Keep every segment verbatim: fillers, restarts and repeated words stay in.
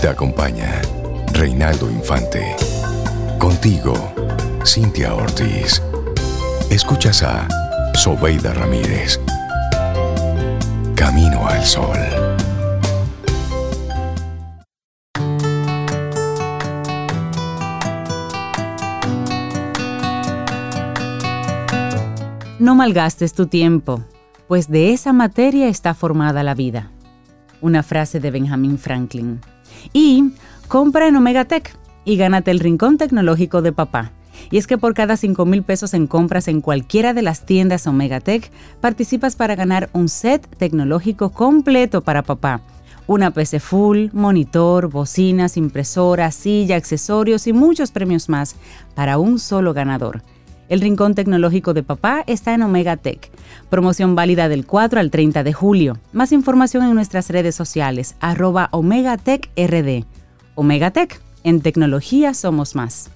te acompaña Reinaldo Infante. Contigo, Cintia Ortiz. Escuchas a Sobeida Ramírez. Camino al Sol. No malgastes tu tiempo, pues de esa materia está formada la vida. Una frase de Benjamin Franklin. Y compra en Omega Tech y gánate el rincón tecnológico de papá. Y es que por cada cinco mil pesos en compras en cualquiera de las tiendas Omega Tech, participas para ganar un set tecnológico completo para papá. Una P C full, monitor, bocinas, impresora, silla, accesorios y muchos premios más para un solo ganador. El rincón tecnológico de papá está en Omega Tech. Promoción válida del cuatro al treinta de julio. Más información en nuestras redes sociales, arroba Omega Tech R D. Omega Tech, en tecnología somos más.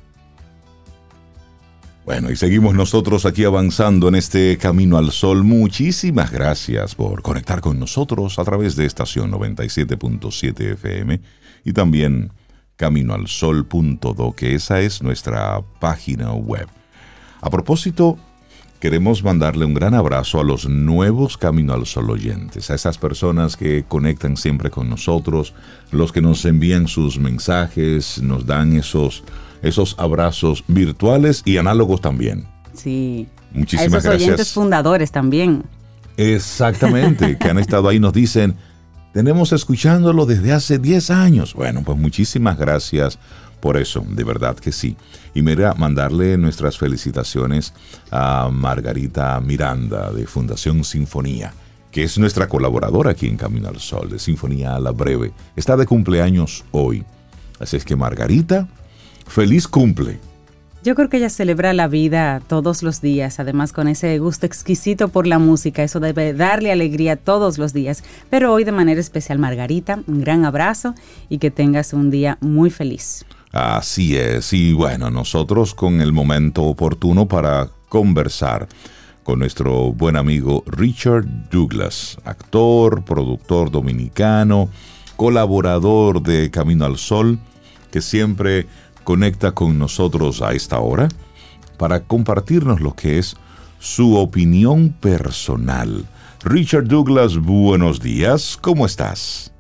Bueno, y seguimos nosotros aquí avanzando en este Camino al Sol. Muchísimas gracias por conectar con nosotros a través de estación noventa y siete punto siete F M y también camino al sol punto do, que esa es nuestra página web. A propósito, queremos mandarle un gran abrazo a los nuevos Camino al Sol oyentes, a esas personas que conectan siempre con nosotros, los que nos envían sus mensajes, nos dan esos, esos abrazos virtuales y análogos también. Sí. Muchísimas a esos gracias. Oyentes fundadores también. Exactamente, que han estado ahí, nos dicen, tenemos escuchándolo desde hace diez años. Bueno, pues muchísimas gracias por eso, de verdad que sí. Y mira, mandarle nuestras felicitaciones a Margarita Miranda de Fundación Sinfonía, que es nuestra colaboradora aquí en Camino al Sol, de Sinfonía a la Breve. Está de cumpleaños hoy. Así es que Margarita, feliz cumple. Yo creo que ella celebra la vida todos los días, además con ese gusto exquisito por la música. Eso debe darle alegría todos los días. Pero hoy de manera especial, Margarita, un gran abrazo y que tengas un día muy feliz. Así es, y bueno, nosotros con el momento oportuno para conversar con nuestro buen amigo Richard Douglas, actor, productor dominicano, colaborador de Camino al Sol, que siempre conecta con nosotros a esta hora para compartirnos lo que es su opinión personal. Richard Douglas, buenos días, ¿cómo estás?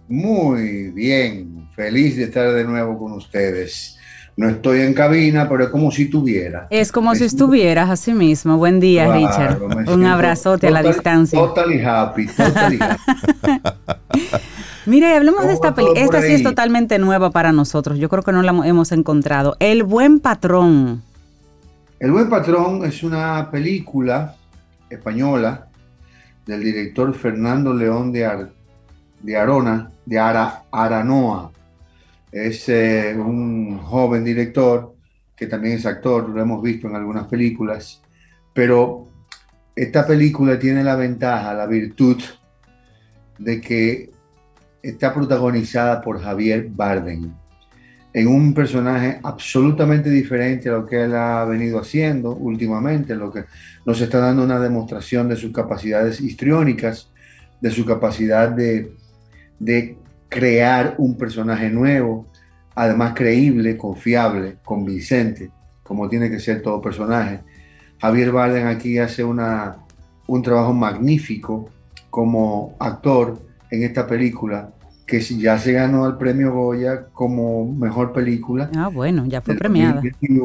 Muy bien, feliz de estar de nuevo con ustedes. No estoy en cabina, pero es como si tuviera. Es como me si siento... estuvieras así mismo. Buen día, claro, Richard. Un abrazote total, a la distancia. Totally happy, totally happy. Mira, hablemos de esta película. Esta sí es totalmente nueva para nosotros. Yo creo que no la hemos encontrado. El Buen Patrón. El Buen Patrón es una película española del director Fernando León de, Ar, de Arona, de Ara, Aranoa. Es eh, un joven director que también es actor, lo hemos visto en algunas películas, pero esta película tiene la ventaja, la virtud de que está protagonizada por Javier Bardem, en un personaje absolutamente diferente a lo que él ha venido haciendo últimamente, lo que nos está dando una demostración de sus capacidades histriónicas, de su capacidad de, de crear un personaje nuevo, además creíble, confiable, convincente, como tiene que ser todo personaje. Javier Bardem aquí hace una, un trabajo magnífico como actor en esta película, que ya se ganó el premio Goya como mejor película. Ah, bueno, ya fue premiada.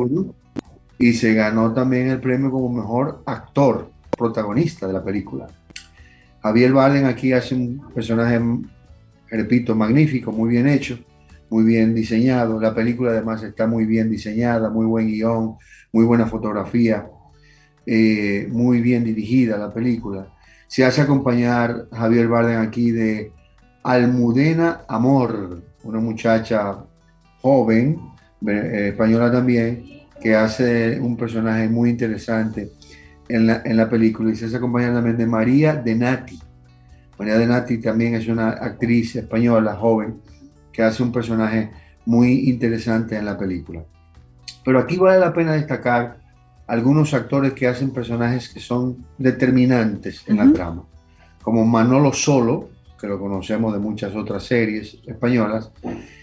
Y se ganó también el premio como mejor actor protagonista de la película. Javier Bardem aquí hace un personaje, repito, magnífico, muy bien hecho, muy bien diseñado. La película además está muy bien diseñada, muy buen guión, muy buena fotografía, eh, muy bien dirigida la película. Se hace acompañar Javier Bardem aquí de Almudena Amor, una muchacha joven, eh, española también, que hace un personaje muy interesante en la, en la película, y se hace acompañar también de María de Nati. María de Nati también es una actriz española joven que hace un personaje muy interesante en la película. Pero aquí vale la pena destacar algunos actores que hacen personajes que son determinantes en uh-huh. la trama, como Manolo Solo, que lo conocemos de muchas otras series españolas,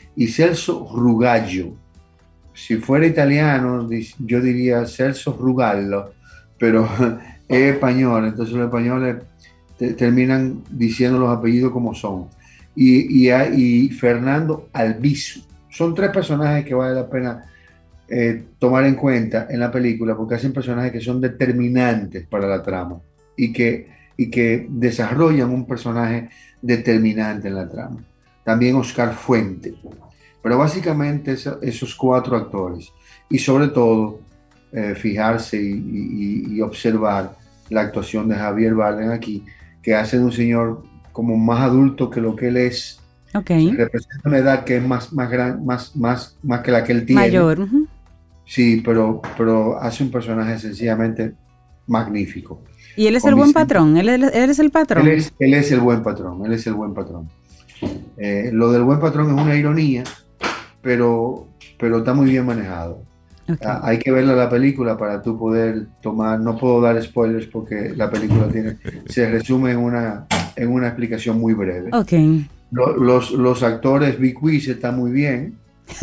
y Celso Rugallo. Si fuera italiano, yo diría Celso Rugallo, pero es español, entonces los españoles te, terminan diciendo los apellidos como son. Y, y, y Fernando Albizu. Son tres personajes que vale la pena eh, tomar en cuenta en la película, porque hacen personajes que son determinantes para la trama y que, y que desarrollan un personaje determinante en la trama. También Oscar Fuente. Pero básicamente eso, esos cuatro actores. Y sobre todo, eh, fijarse y, y, y observar la actuación de Javier Bardem aquí, que hace de un señor como más adulto que lo que él es. Okay. Representa una edad que es más, más, gran, más, más, más que la que él tiene. Mayor. Uh-huh. Sí, pero, pero hace un personaje sencillamente magnífico. ¿Y él es el buen patrón? ¿Él, él, él es el patrón? Él es, él es el buen patrón, él es el buen patrón. Eh, lo del buen patrón es una ironía, pero, pero está muy bien manejado. Okay. Ah, hay que verla la película para tú poder tomar, no puedo dar spoilers porque la película tiene, se resume en una, en una explicación muy breve. Okay. Los, los, los actores, Big Wiz está muy bien,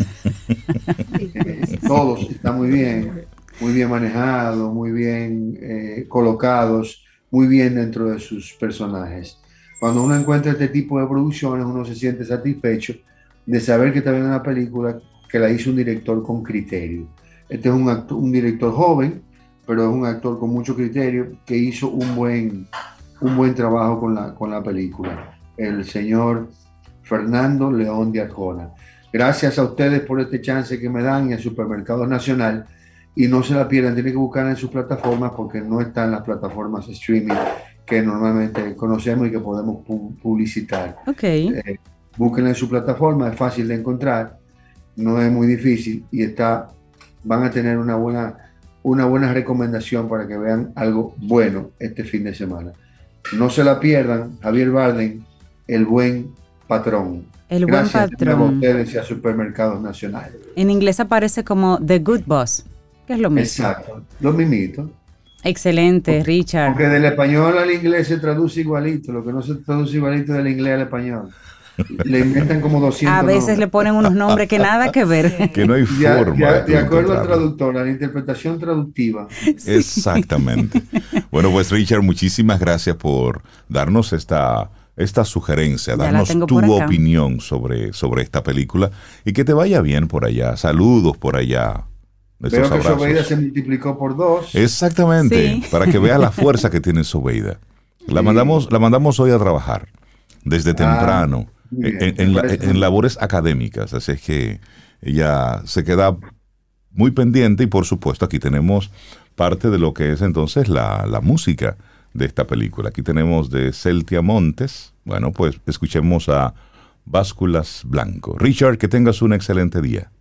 eh, todos están muy bien, muy bien manejados, muy bien eh, colocados, muy bien dentro de sus personajes. Cuando uno encuentra este tipo de producciones, uno se siente satisfecho de saber que está viendo una película que la hizo un director con criterio. Este es un, actor, un director joven, pero es un actor con mucho criterio que hizo un buen, un buen trabajo con la, con la película. El señor Fernando León de Arjona. Gracias a ustedes por este chance que me dan en Supermercados Nacional, y no se la pierdan, tienen que buscarla en sus plataformas porque no están en las plataformas streaming que normalmente conocemos y que podemos pu publicitar. Okay. Eh, búsquenla en su plataforma, es fácil de encontrar, no es muy difícil y está, van a tener una buena, una buena recomendación para que vean algo bueno este fin de semana. No se la pierdan, Javier Bardem, el buen patrón. El Gracias buen patrón. a ustedes y a Supermercados Nacional. En inglés aparece como The Good Boss, que es lo mismo. Exacto, lo mismito. Excelente, porque, Richard. Porque del español al inglés se traduce igualito, lo que no se traduce igualito del inglés al español. Le inventan como doscientos A veces nombres. le ponen unos nombres que nada que ver. Que no hay forma. De, de, de acuerdo al encontrarlo. traductor, a la interpretación traductiva. Sí. Exactamente. Bueno, pues Richard, muchísimas gracias por darnos esta, esta sugerencia, Ya darnos tu opinión sobre, sobre esta película y que te vaya bien por allá. Saludos por allá. Veo que Sobeida se multiplicó por dos. Exactamente, sí. Para que veas la fuerza que tiene Sobeida. La, sí. mandamos, la mandamos hoy a trabajar desde temprano. Ah. En, en, la, en labores académicas, así es que ella se queda muy pendiente y por supuesto aquí tenemos parte de lo que es entonces la, la música de esta película. Aquí tenemos de Celtia Montes, bueno pues escuchemos a Básculas Blanco. Richard, que tengas un excelente día.